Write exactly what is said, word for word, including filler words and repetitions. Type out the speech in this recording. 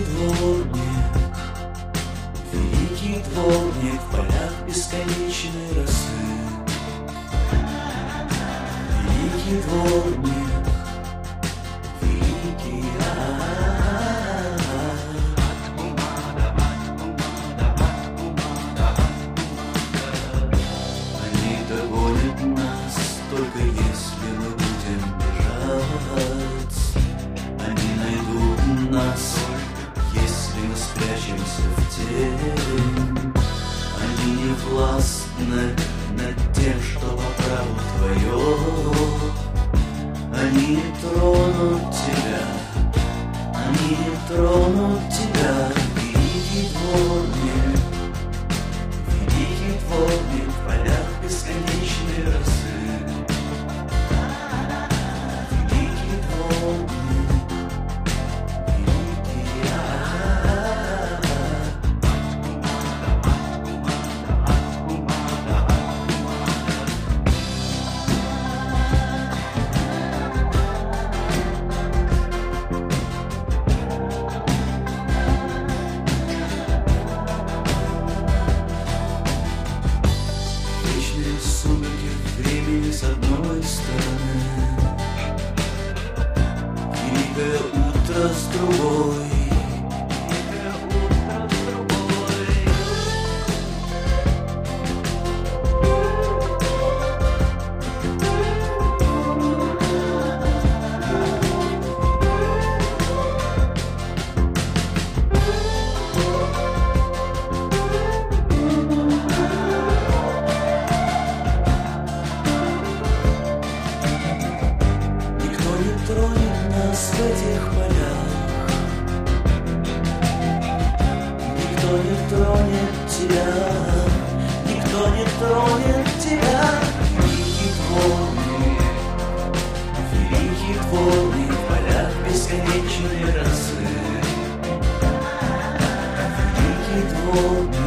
дворник, великий дворник в полях бесконечной росы. Великий дворник, великий они догонят нас, только если мы будем бежать. Они найдут нас, если мы спрячемся в тень. Они не властны над тем, что по праву твое. Они не тронут тебя, они не тронут тебя. Великий дворник, великий дворник в полях бесконечной росы. Великий дворник, великий вечные сумерки времени с одной стороны, великое утро с другой. Никто не тронет нас в этих полях, никто не тронет тебя, никто не тронет тебя. Великий дворник, великий дворник в полях бесконечной росы. Великий дворник.